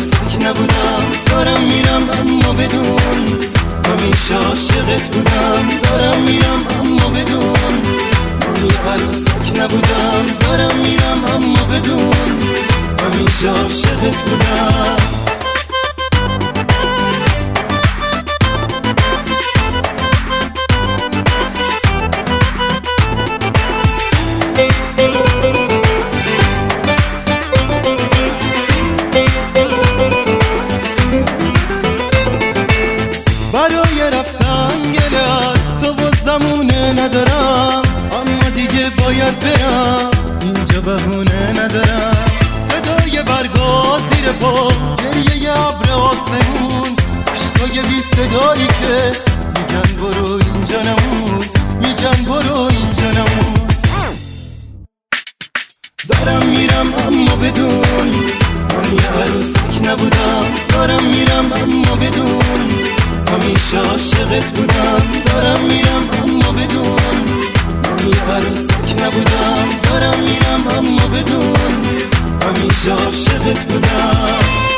عروسک نبودم، دارم میرم اما بدون همیشه عاشقت بودم. دارم میرم اما بدون من عروسک نبودم، دارم میرم اما بدون همیشه عاشقت بودم. برای رفتن گله از تو و زمونه ندارم، اما دیگه باید برم، اینجا بهونه ندارم. صدای برگا زیر پا، گریه ابر آسمون، عشقای بی صدایی که میگن برو اینجا نمون، میگن برو اینجا نمون. دارم میرم اما بدون من یه عروسک نبودم، دارم میرم اما بدون همیشه عاشقت بودم. دارم میرم اما بدون من یه عروسک نبودم، دارم میرم اما بدون همیشه عاشقت بودم.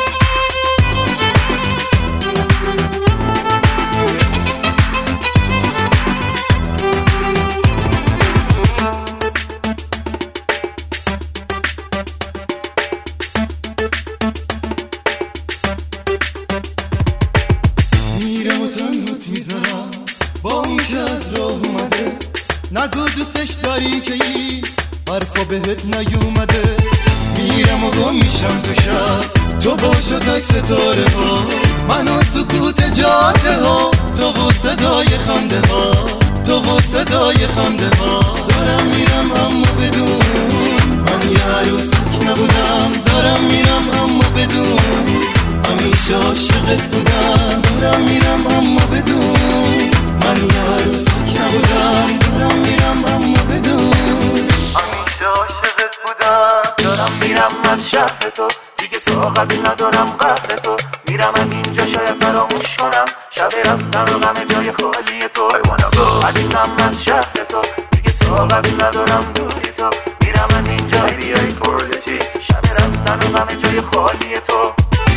میرم و تنهات میذارم با اون که از راه اومده، نگو دوستش داری که ای حرفا بهت نیومده. میرم و گم میشم تو شب، تو باشو تک ستاره ها، من و سکوت جاده ها، تو و صدای خنده ها، تو و صدای خنده ها. دارم میرم اما بدون من یه عروسک نبودم، دارم میرم اما بدون همیشه عاشقت بودم. دارم میرم اما بدون من یه عروسک نبودم، دارم میرم اما بدون همیشه عاشقت بودم. دارم میرم از شهر تو، دیگه طاقتی ندارم قهر تو، میرم از اینجا شاید فراموش کنم شب رفتن و غم جای خالی تو. عزیزم از شهر تو، دیگه طاقتی ندارم دوری تو، میرم از اینجا بیای پرلچی شب رفتن و غم جای خالی تو.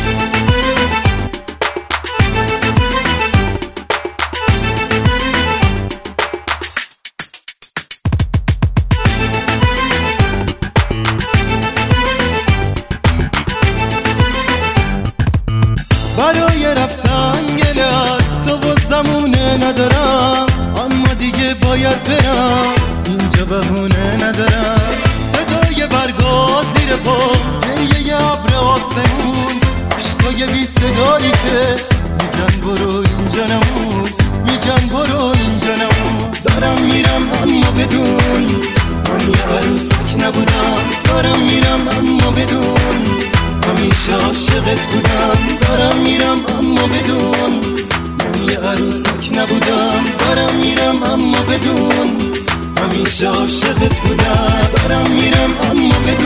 برای رفتن گله از تو و زمونه ندارم، اما دیگه باید برم، اینجا بهونه ندارم. صدای برگا زیر پا، گریه ابر آسمون، عشقای بی صدایی که میگن برو اینجا نمون، میگن برو اینجا نمون. دارم میرم اما بدون من یه عروسک نبودم، دارم میرم اما بدون همیشه عاشقت بودم. دارم میرم اما بدون من یه عروسک نبودم، دارم میرم اما بدون همیشه عاشقت بودم. دارم میرم اما بدون